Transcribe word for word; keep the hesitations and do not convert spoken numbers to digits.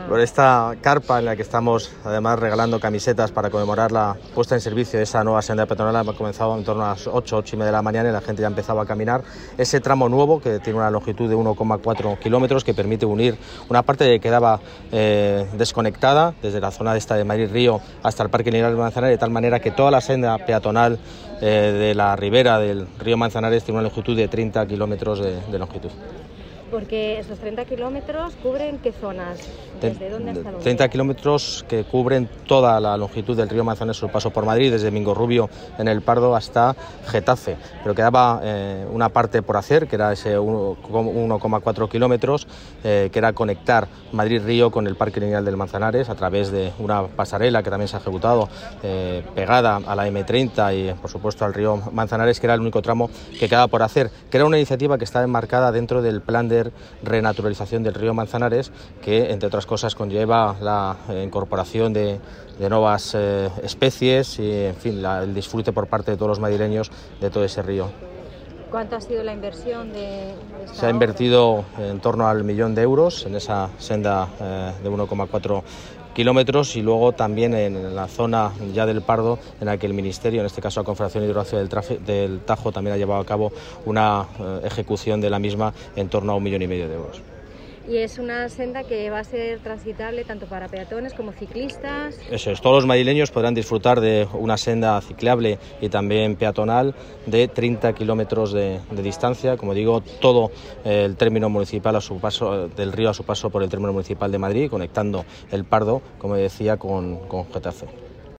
por esta carpa en la que estamos además regalando camisetas para conmemorar la puesta en servicio de esa nueva senda peatonal. Ha comenzado en torno a las ocho, ocho y media de la mañana y la gente ya empezaba a caminar ese tramo nuevo que tiene una longitud de uno coma cuatro kilómetros, que permite unir una parte que quedaba eh, desconectada desde la zona de esta de Madrid-Río hasta el Parque Lineal del Manzanares, de tal manera que toda la senda peatonal eh, de la ribera del río Manzanares tiene una longitud de treinta kilómetros de, de longitud. Porque esos treinta kilómetros cubren ¿qué zonas? ¿Desde dónde hasta dónde? treinta kilómetros que cubren toda la longitud del río Manzanares, su paso por Madrid, desde Mingorrubio en el Pardo hasta Getafe. Pero quedaba eh, una parte por hacer, que era ese uno coma cuatro kilómetros, eh, que era conectar Madrid-Río con el Parque Lineal del Manzanares a través de una pasarela que también se ha ejecutado eh, pegada a la eme treinta y, por supuesto, al río Manzanares, que era el único tramo que quedaba por hacer, que era una iniciativa que estaba enmarcada dentro del plan de renaturalización del río Manzanares, que entre otras cosas conlleva la eh, incorporación de, de nuevas eh, especies y, en fin, la, el disfrute por parte de todos los madrileños de todo ese río. ¿Cuánto ha sido la inversión de, de esta Se ha invertido en torno al millón de euros en esa senda eh, de uno coma cuatro kilómetros, y luego también en la zona ya del Pardo, en la que el Ministerio, en este caso la Confederación Hidrográfica del, Trafe, del Tajo, también ha llevado a cabo una eh, ejecución de la misma en torno a un millón y medio de euros. Y es una senda que va a ser transitable tanto para peatones como ciclistas. Eso es, todos los madrileños podrán disfrutar de una senda ciclable y también peatonal de treinta kilómetros de, de distancia, como digo, todo el término municipal a su paso, del río a su paso por el término municipal de Madrid, conectando el Pardo, como decía, con, con Getafe.